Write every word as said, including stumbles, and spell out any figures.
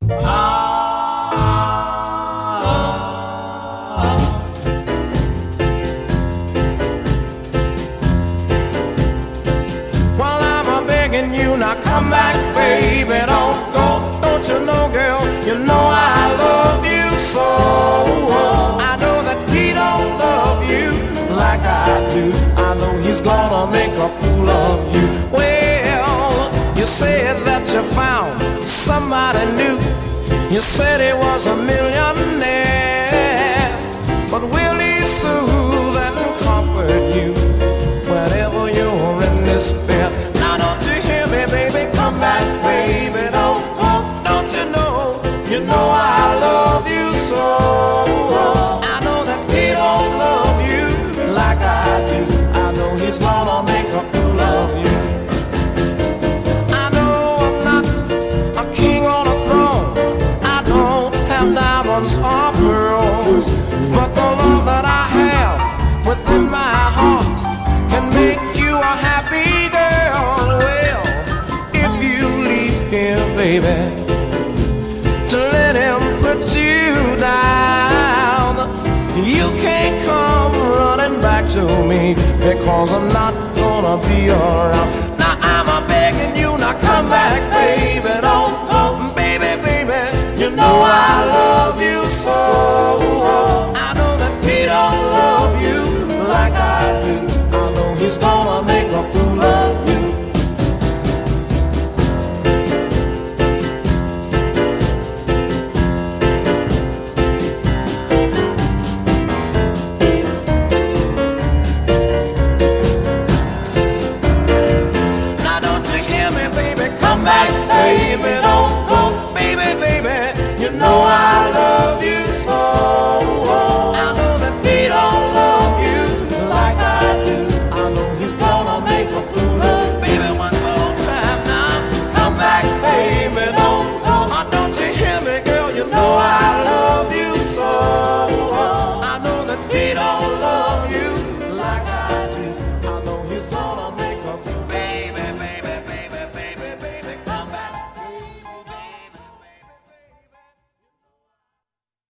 Well, I'm a begging you, now come back, baby, don't go. Don't you know, girl, you know I love you so. I know that he don't love you like I do. I know he's gonna make a fool of you. Well, you said that you found somebody new. You said he was a millionaire, but will he soothe and comfort you whenever you're in despair? Now don't you hear me, baby? Come back, baby, don't go. Don't you know, you know I love you so. I know that he don't love you like I do. I know he's gonna make a fool of you. I know I'm not a king on a throne. I don't have diamonds or pearls, but the love that I have within my heart can make you a happy girl. Well, if you leave here, baby, to let him put you down, you can't come running back to me, because I'm not gonna be around. Now I'm a begging you, now come back, baby, don't go. Baby, baby, you know I love you.